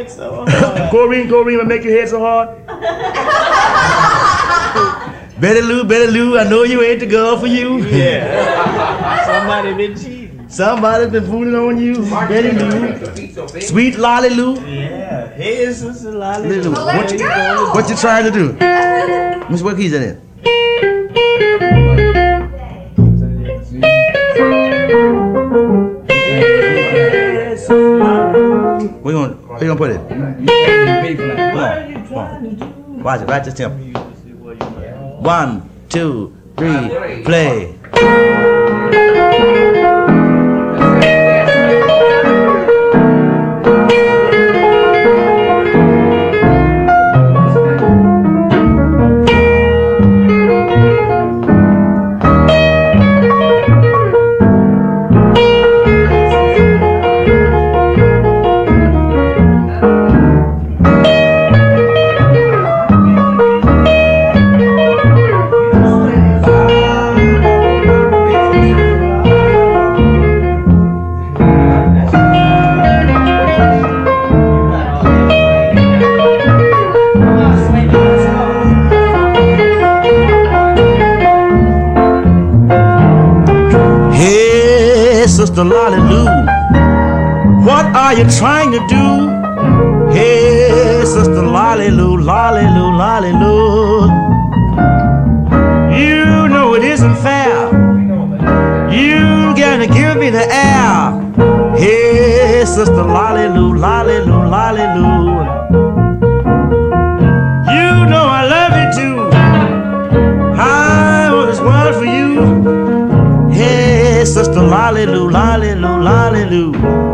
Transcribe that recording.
head so hard. Corrine, what make your head so hard? Betty Lou, I know you ain't the girl for you. Yeah. Somebody been cheating. Somebody been fooling on you. Betty Lou. Sweet Lolly Lou. Yeah. Hey, Sister Lolly Lou. What you trying to do? Miss, what keys that in? Where you gonna put it? Come on. Watch it, right this tempo. 1, 2, 3, play. Sister Lolly Lou, what are you trying to do? Hey, Sister Lolly Lou, Lolly Lou, Lolly Lou. You know it isn't fair. You gotta give me the air. Hey, Sister Lolly Lou, Lolly Lou, Lolly Lou. You know I love you too. I want this world for you. Hey, Sister Lolly Lou, Lolly Lou, Lolly Lou.